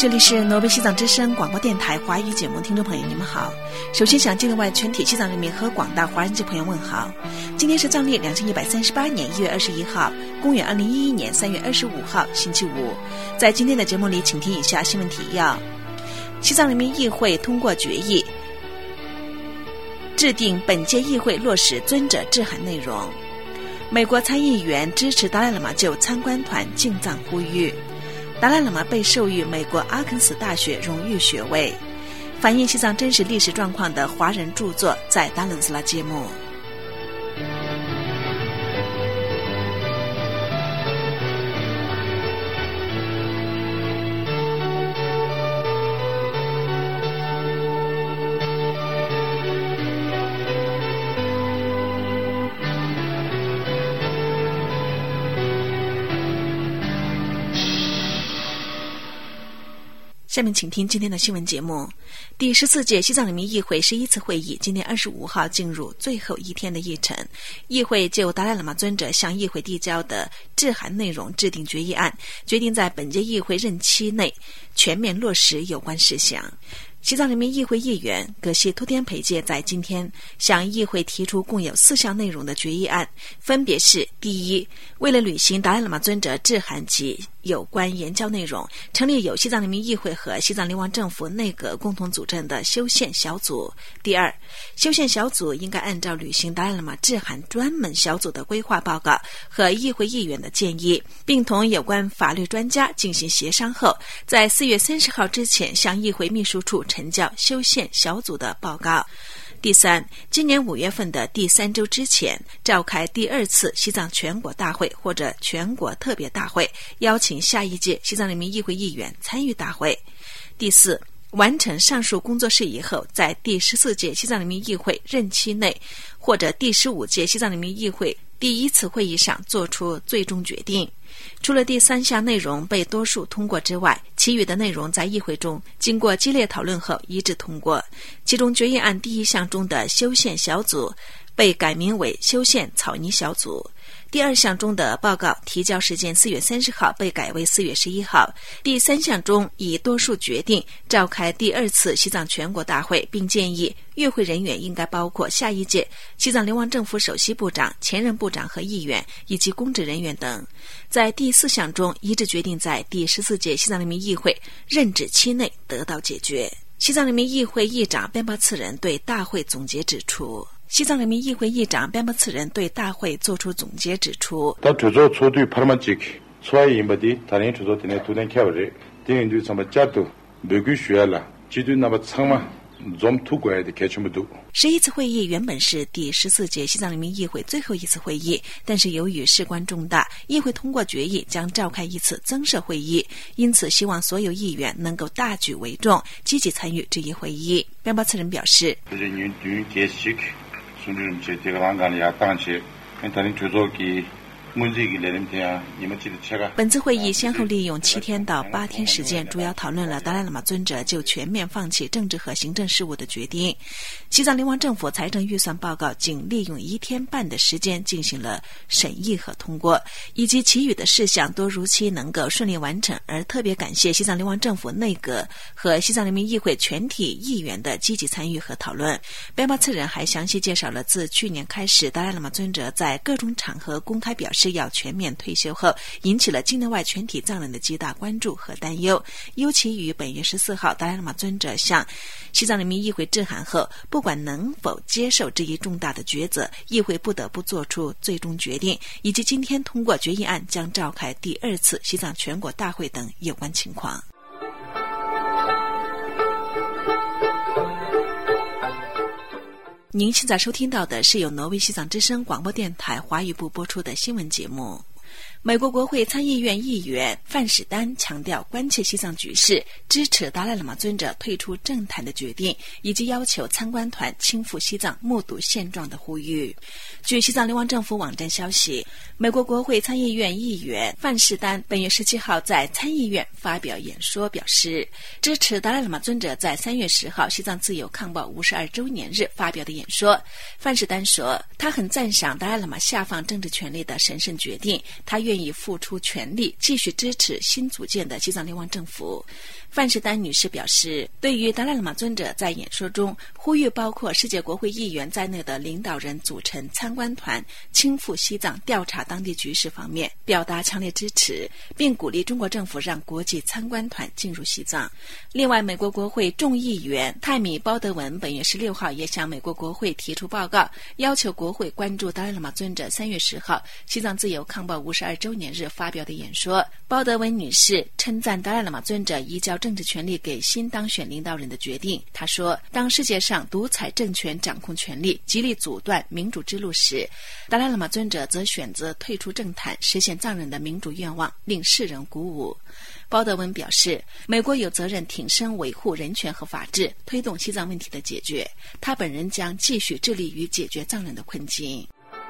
这里是挪威西藏之声广播电台华语节目，听众朋友你们好。首先向境内外全体西藏人民和广大华人籍朋友问好。今天是藏历2138年1月21号，公元2011年3月25号，星期五。在今天的节目里，请听以下新闻提要：西藏人民议会通过决议，制定本届议会落实尊者致函内容；美国参议员支持达赖喇嘛就参观团进藏呼吁；达赖喇嘛被授予美国阿肯色大学荣誉学位；反映西藏真实历史状况的华人著作在达伦斯拉揭幕。下面请听今天的新闻节目。第14届西藏人民议会11次会议今天25号进入最后一天的议程。议会就达赖喇嘛尊者向议会递交的致函内容制定决议案，决定在本届议会任期内全面落实有关事项。西藏人民议会议员葛西托天培介在今天向议会提出共有4项内容的决议案，分别是：第一，为了履行达赖喇嘛尊者致函及有关言教内容，成立由西藏人民议会和西藏流亡政府内阁共同组成的修宪小组；第二，修宪小组应该按照履行达赖喇嘛致函专门小组的规划报告和议会议员的建议，并同有关法律专家进行协商后，在4月30号之前向议会秘书处呈交修宪小组的报告。第三，今年5月份的第3周之前召开第2次西藏全国大会或者全国特别大会，邀请下一届西藏人民议会议员参与大会。第四，完成上述工作事宜后，在第14届西藏人民议会任期内或者第15届西藏人民议会第1次会议上作出最终决定。除了第3项内容被多数通过之外，其余的内容在议会中经过激烈讨论后一致通过。其中决议案第1项中的修宪小组被改名为修宪草拟小组，第2项中的报告提交时间4月30号被改为4月11号。第3项中以多数决定召开第2次西藏全国大会，并建议与会人员应该包括下一届西藏流亡政府首席部长、前任部长和议员以及公职人员等。在第4项中一致决定在第14届西藏人民议会任职期内得到解决。西藏人民议会议长边巴次仁对大会总结指出，西藏人民议会议长边巴次仁对大会作出总结指出，11次会议原本是第14届西藏人民议会最后一次会议，但是由于事关重大，议会通过决议将召开一次增设会议，因此希望所有议员能够大局为重，积极参与这一会议。边巴次仁表示，本次会议先后利用7天到8天时间，主要讨论了达赖喇嘛尊者就全面放弃政治和行政事务的决定。西藏流亡政府财政预算报告仅利用1天半的时间进行了审议和通过，以及其余的事项多如期能够顺利完成，而特别感谢西藏流亡政府内阁和西藏人民议会全体议员的积极参与和讨论。边巴次仁还详细介绍了自去年开始达赖喇嘛尊者在各种场合公开表示要全面退休后，引起了境内外全体藏人的极大关注和担忧。尤其于本月14号达赖喇嘛尊者向西藏人民议会致函后，不管能否接受这一重大的抉择，议会不得不做出最终决定，以及今天通过决议案将召开第2次西藏全国大会等有关情况。您现在收听到的是由挪威西藏之声广播电台华语部播出的新闻节目。美国国会参议院议员范史丹强调关切西藏局势，支持达赖喇嘛尊者退出政坛的决定，以及要求参观团亲赴西藏目睹现状的呼吁。据西藏流亡政府网站消息，美国国会参议院议员范史丹本月17号在参议院发表演说，表示支持达赖喇嘛尊者在3月10号西藏自由抗暴52周年日发表的演说。范史丹说，他很赞赏达赖喇嘛下放政治权利的神圣决定， 他愿意付出全力继续支持新组建的西藏联邦政府。范士丹女士表示，对于达赖喇嘛尊者在演说中呼吁包括世界国会议员在内的领导人组成参观团亲赴西藏调查当地局势方面表达强烈支持，并鼓励中国政府让国际参观团进入西藏。另外，美国国会众议员泰米·鲍德文本月16号也向美国国会提出报告，要求国会关注达赖喇嘛尊者3月10号西藏自由抗暴52周年日发表的演说。鲍德文女士称赞达赖喇嘛尊者移交政治权力给新当选领导人的决定。她说，当世界上独裁政权掌控权力，极力阻断民主之路时，达赖喇嘛尊者则选择退出政坛，实现藏人的民主愿望，令世人鼓舞。鲍德文表示，美国有责任挺身维护人权和法治，推动西藏问题的解决。他本人将继续致力于解决藏人的困境。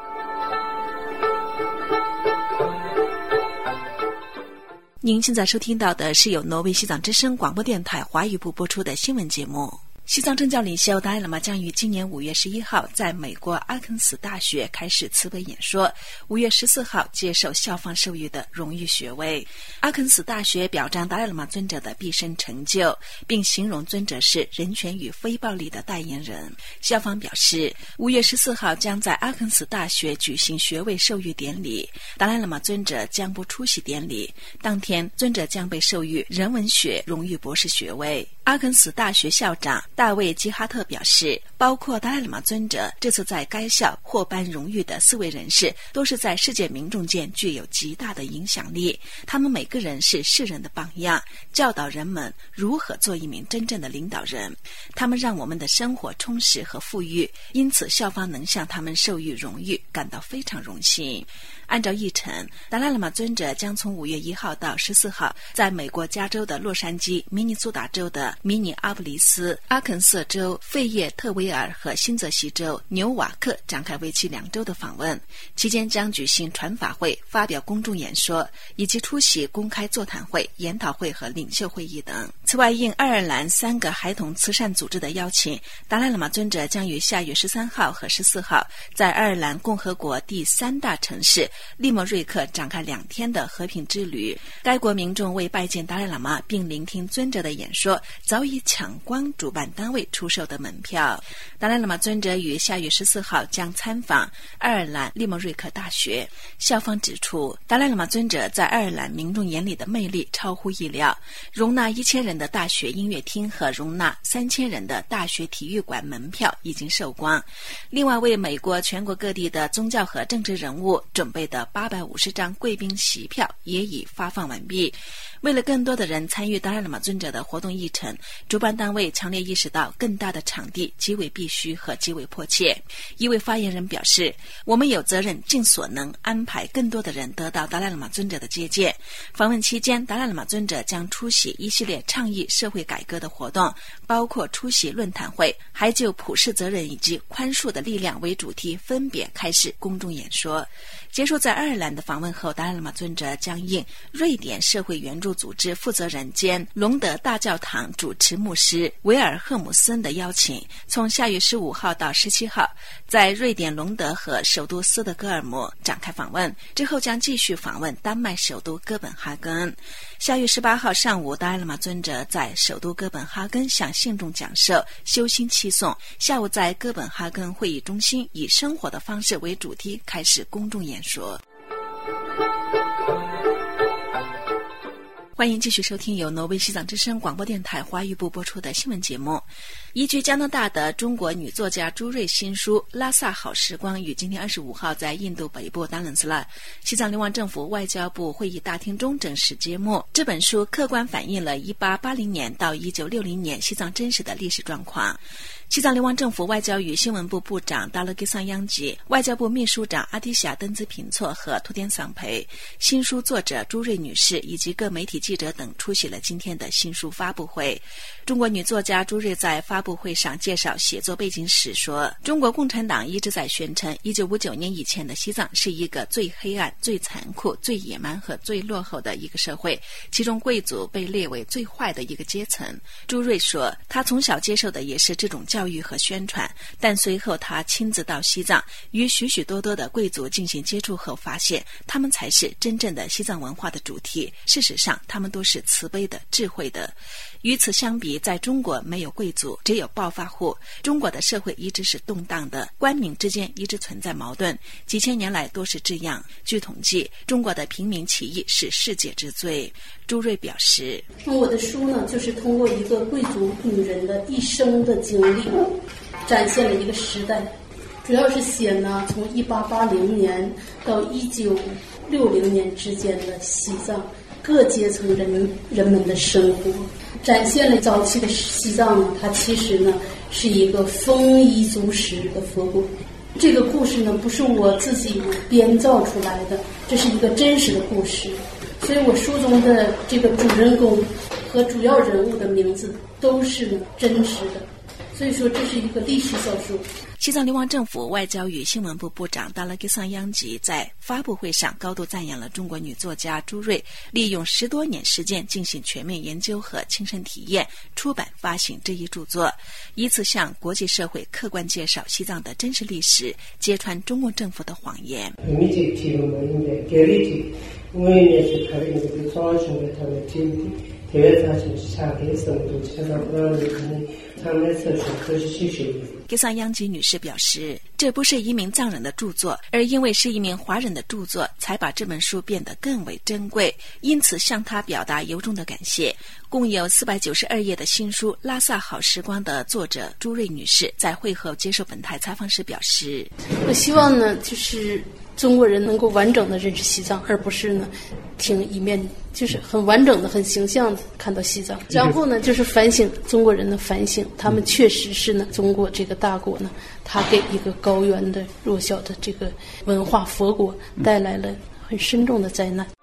您现在收听到的是由挪威西藏之声广播电台华语部播出的新闻节目。西藏政教领袖达赖喇嘛将于今年5月11号在美国阿肯色大学开始慈悲演说，5月14号接受校方授予的荣誉学位。阿肯色大学表彰达赖喇嘛尊者的毕生成就，并形容尊者是人权与非暴力的代言人。校方表示，5月14号将在阿肯色大学举行学位授予典礼，达赖喇嘛尊者将不出席典礼。当天，尊者将被授予人文学荣誉博士学位。阿肯色大学校长大卫·基哈特表示，包括达赖喇嘛尊者这次在该校获颁荣誉的4位人士，都是在世界民众间具有极大的影响力。他们每个人是世人的榜样，教导人们如何做一名真正的领导人。他们让我们的生活充实和富裕，因此校方能向他们授予荣誉感到非常荣幸。按照议程，达赖喇嘛尊者将从5月1号到14号在美国加州的洛杉矶、明尼苏达州的明尼阿布利斯、阿肯色州费叶特维尔和新泽西州纽瓦克展开为期2周的访问，期间将举行传法会、发表公众演说，以及出席公开座谈会、研讨会和领袖会议等。此外，应爱尔兰3个孩童慈善组织的邀请，达赖喇嘛尊者将于下月13号和14号在爱尔兰共和国第3大城市利莫瑞克展开2天的和平之旅。该国民众为拜见达赖喇嘛并聆听尊者的演说，早已抢光主办单位出售的门票。达赖喇嘛尊者于下月14号将参访爱尔兰利莫瑞克大学。校方指出，达赖喇嘛尊者在爱尔兰民众眼里的魅力超乎意料，容纳1000人的大学音乐厅和容纳3000人的大学体育馆门票已经售光。另外，为美国全国各地的宗教和政治人物准备的850张贵宾席票也已发放完毕。为了更多的人参与达赖喇嘛尊者的活动议程，主办单位强烈意识到更大的场地极为必须和极为迫切。一位发言人表示，我们有责任尽所能安排更多的人得到达赖喇嘛尊者的接见。访问期间，达赖喇嘛尊者将出席一系列倡议社会改革的活动，包括出席论坛会，还就普世责任以及宽恕的力量为主题分别开始公众演说。结束在爱尔兰的访问后，达赖喇嘛尊者将应瑞典社会援助组织负责人兼隆德大教堂主持牧师维尔赫姆森的邀请，从下月15号到17号在瑞典隆德和首都斯德哥尔摩展开访问，之后将继续访问丹麦首都哥本哈根。下月18号上午，达赖喇嘛尊者在首都哥本哈根向信众讲授修心七颂，下午在哥本哈根会议中心以生活的方式为主题开始公众演说。欢迎继续收听由挪威西藏之声广播电台华语部播出的新闻节目。移居加拿大的中国女作家朱瑞新书《拉萨好时光》于今天25号在印度北部达伦斯拉西藏联邦政府外交部会议大厅中正式揭幕。这本书客观反映了1880年到1960年西藏真实的历史状况。西藏联邦政府外交与新闻部部长达勒吉桑央吉、外交部秘书长阿迪夏登兹平措和图典桑培、新书作者朱瑞女士以及各媒体记者等出席了今天的新书发布会。中国女作家朱瑞在发布会上介绍写作背景时说，中国共产党一直在宣称1959年以前的西藏是一个最黑暗、最残酷、最野蛮和最落后的一个社会，其中贵族被列为最坏的一个阶层。朱瑞说，她从小接受的也是这种教教育和宣传，但随后他亲自到西藏，与许许多多的贵族进行接触后，发现他们才是真正的西藏文化的主题。事实上，他们都是慈悲的、智慧的。与此相比，在中国没有贵族，只有暴发户。中国的社会一直是动荡的，官民之间一直存在矛盾，几千年来都是这样。据统计，中国的平民起义是世界之最。朱瑞表示， 我的书呢，就是通过一个贵族女人的一生的经历，展现了一个时代，主要是写呢从1880年到1960年之间的西藏各阶层人们的生活，展现了早期的西藏呢，它其实呢是一个丰衣足食的佛国。这个故事呢不是我自己编造出来的，这是一个真实的故事，所以我书中的这个主人公和主要人物的名字都是呢真实的，所以说这是一个历史小说。 西藏流亡政府外交与新闻部部长达拉吉桑央吉在发布会上高度赞扬了中国女作家朱瑞利用10多年时间进行全面研究和亲身体验，出版发行这一著作，以此向国际社会客观介绍西藏的真实历史，揭穿中共政府的谎言。吉桑央吉女士表示，这不是一名藏人的著作，而因为是一名华人的著作，才把这本书变得更为珍贵，因此向她表达由衷的感谢。共有492页的新书《拉萨好时光》的作者朱瑞女士在会后接受本台采访时表示， 我希望呢，就是中国人能够完整的认识西藏，而不是呢听一面，就是很完整的、很形象的看到西藏。然后呢，就是反省中国人的反省，他们确实是呢，中国这个大国呢，他给一个高原的弱小的这个文化佛国带来了很深重的灾难。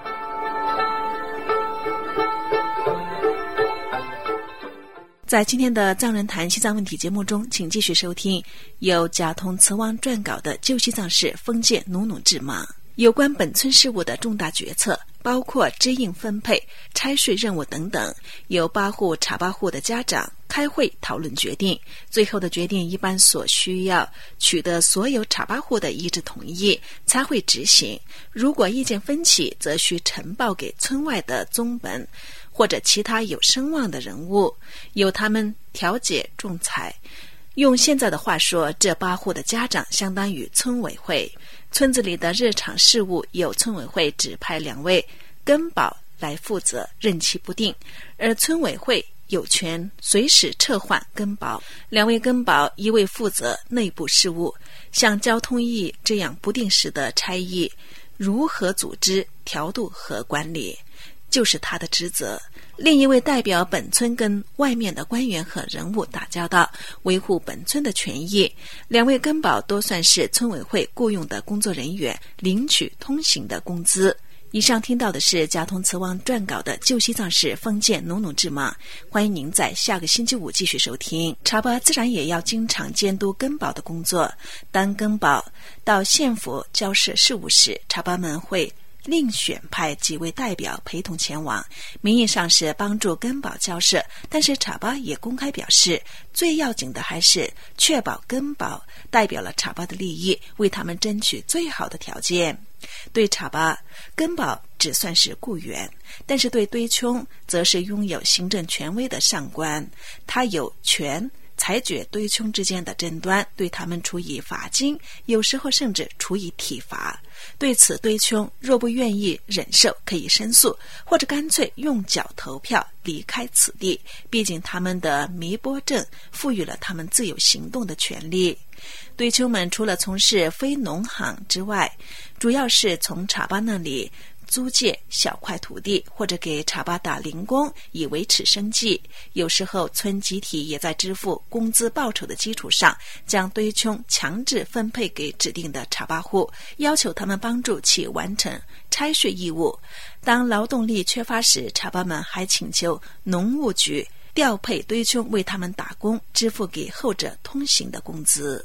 在今天的藏人谈西藏问题节目中，请继续收听由贾通慈汪撰稿的旧西藏市封建努努志嘛有关本村事务的重大决策，包括支应分配、拆税任务等等，由巴户、查巴户的家长开会讨论决定，最后的决定一般所需要取得所有查巴户的一致同意才会执行，如果意见分歧，则需呈报给村外的宗本或者其他有声望的人物，由他们调解仲裁。用现在的话说，这巴户的家长相当于村委会，村子里的日常事务由村委会指派2位根保来负责，任期不定，而村委会有权随时撤换根保，2位根保，1位负责内部事务，像交通役这样不定时的差役，如何组织、调度和管理，就是他的职责。另1位代表本村跟外面的官员和人物打交道，维护本村的权益。2位根保都算是村委会雇佣的工作人员，领取通行的工资。以上听到的是贾通慈汪撰稿的旧西藏市封建努努志嘛，欢迎您在下个星期五继续收听。查巴自然也要经常监督根保的工作，当根保到县府交涉事务时，查巴们会另选派几位代表陪同前往，名义上是帮助根保交涉，但是查巴也公开表示，最要紧的还是确保根保代表了查巴的利益，为他们争取最好的条件。对查巴，根保只算是雇员，但是对堆琼则是拥有行政权威的上官，他有权裁决堆琼之间的争端，对他们处以罚金，有时候甚至处以体罚。对此，堆琼若不愿意忍受，可以申诉，或者干脆用脚投票离开此地，毕竟他们的弥波证赋予了他们自由行动的权利。堆琼们除了从事非农行之外，主要是从查巴那里租借小块土地，或者给查巴打零工以维持生计。有时候村集体也在支付工资报酬的基础上，将堆琼强制分配给指定的查巴户，要求他们帮助其完成拆税义务。当劳动力缺乏时，查巴们还请求农务局调配堆琼为他们打工，支付给后者通行的工资。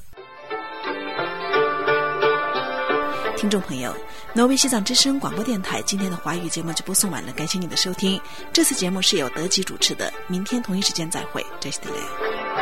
听众朋友，挪威西藏之声广播电台今天的华语节目就播送完了，感谢您的收听。这次节目是由德吉主持的，明天同一时间再会，这是德雷。